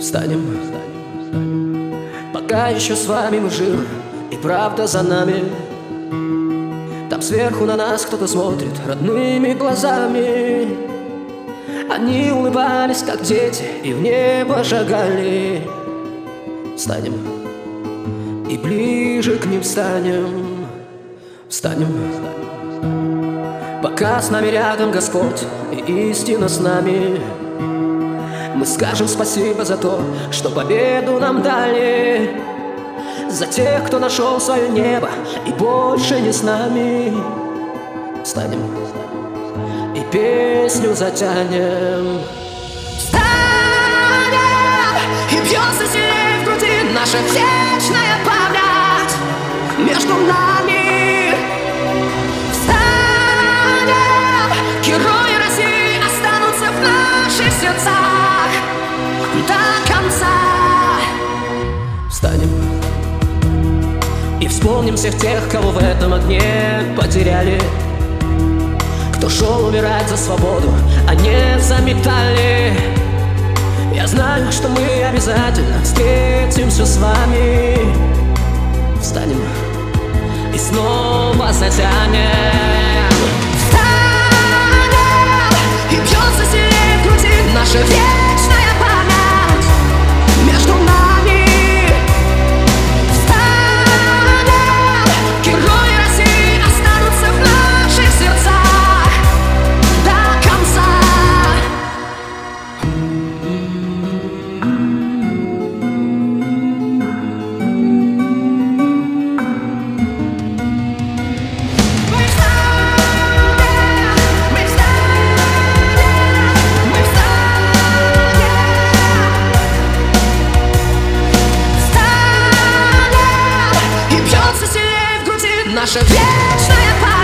Встанем, пока еще с вами мы живы, и правда за нами. Там сверху на нас кто-то смотрит родными глазами. Они улыбались, как дети, и в небо шагали. Встанем и ближе к ним станем. Встанем, пока с нами рядом Господь и истина с нами. Мы скажем спасибо за то, что победу нам дали, за тех, кто нашел свое небо и больше не с нами. Встанем и песню затянем. Встанем, и бьется сильнее в груди наша вечная память между нами. Встанем, герои России останутся в наших сердцах до конца. Встанем и вспомним всех тех, кого в этом огне потеряли, кто шел умирать за свободу, а не за медали. Я знаю, что мы обязательно встретимся с вами. Встанем и снова затянем. Встанем, и бьется сильнее в груди наша вечная память между нами. Встанем, герои России останутся в наших сердцах до конца. Наша вечная память.